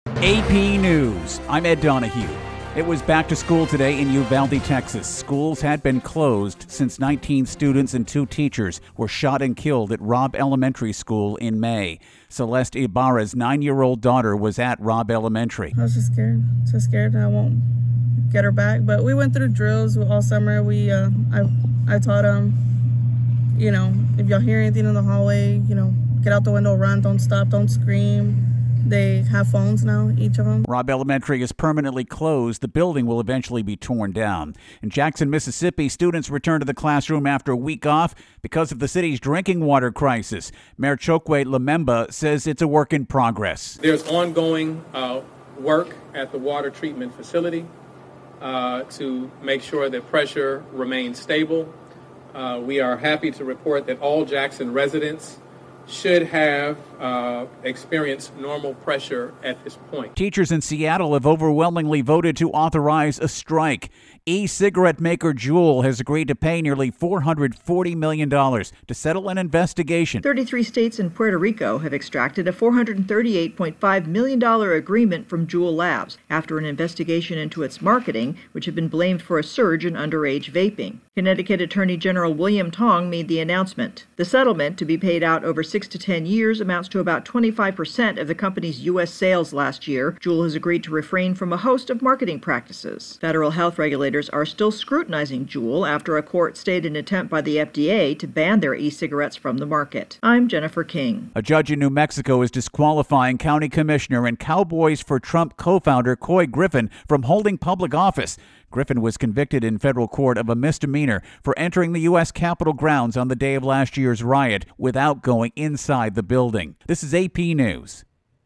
AP News. I'm Ed Donahue. It was back to school today in Uvalde, Texas. Schools had been closed since 19 students and 2 teachers were shot and killed at Robb Elementary School in May. Celeste Ibarra's 9-year-old daughter was at Robb Elementary. I was just scared I won't get her back. But we went through drills all summer. I taught them, if y'all hear anything in the hallway, get out the window, run, don't stop, don't scream. They have phones now, each of them. Robb Elementary is permanently closed. The building will eventually be torn down. In Jackson, Mississippi, students return to the classroom after a week off because of the city's drinking water crisis. Mayor Chokwe Lamemba says it's a work in progress. There's ongoing work at the water treatment facility to make sure that pressure remains stable. We are happy to report that all Jackson residents should have experienced normal pressure at this point. Teachers in Seattle have overwhelmingly voted to authorize a strike. E-cigarette maker Juul has agreed to pay nearly $440 million to settle an investigation. 33 states and Puerto Rico have extracted a $438.5 million agreement from Juul Labs after an investigation into its marketing, which had been blamed for a surge in underage vaping. Connecticut Attorney General William Tong made the announcement. The settlement, to be paid out over 6 to 10 years, amounts to about 25% of the company's U.S. sales last year. Juul has agreed to refrain from a host of marketing practices. Federal health regulators are still scrutinizing Juul after a court stayed an attempt by the FDA to ban their e-cigarettes from the market. I'm Jennifer King. A judge in New Mexico is disqualifying County Commissioner and Cowboys for Trump co-founder Couy Griffin from holding public office. Griffin was convicted in federal court of a misdemeanor for entering the U.S. Capitol grounds on the day of last year's riot without going inside the building. This is AP News.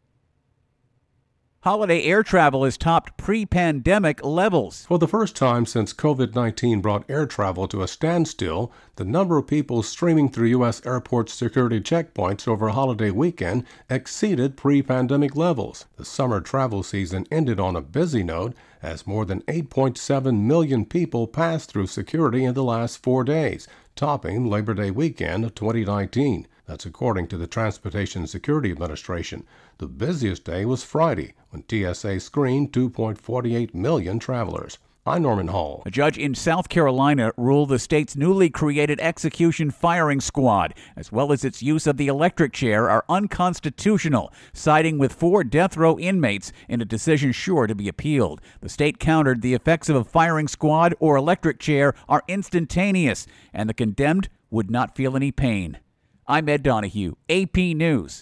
Holiday air travel has topped pre-pandemic levels. For the first time since COVID-19 brought air travel to a standstill, the number of people streaming through U.S. airport security checkpoints over a holiday weekend exceeded pre-pandemic levels. The summer travel season ended on a busy note as more than 8.7 million people passed through security in the last 4 days, topping Labor Day weekend of 2019. That's according to the Transportation Security Administration. The busiest day was Friday, when TSA screened 2.48 million travelers. I'm Norman Hall. A judge in South Carolina ruled the state's newly created execution firing squad, as well as its use of the electric chair, are unconstitutional, siding with 4 death row inmates in a decision sure to be appealed. The state countered the effects of a firing squad or electric chair are instantaneous, and the condemned would not feel any pain. I'm Ed Donahue, AP News.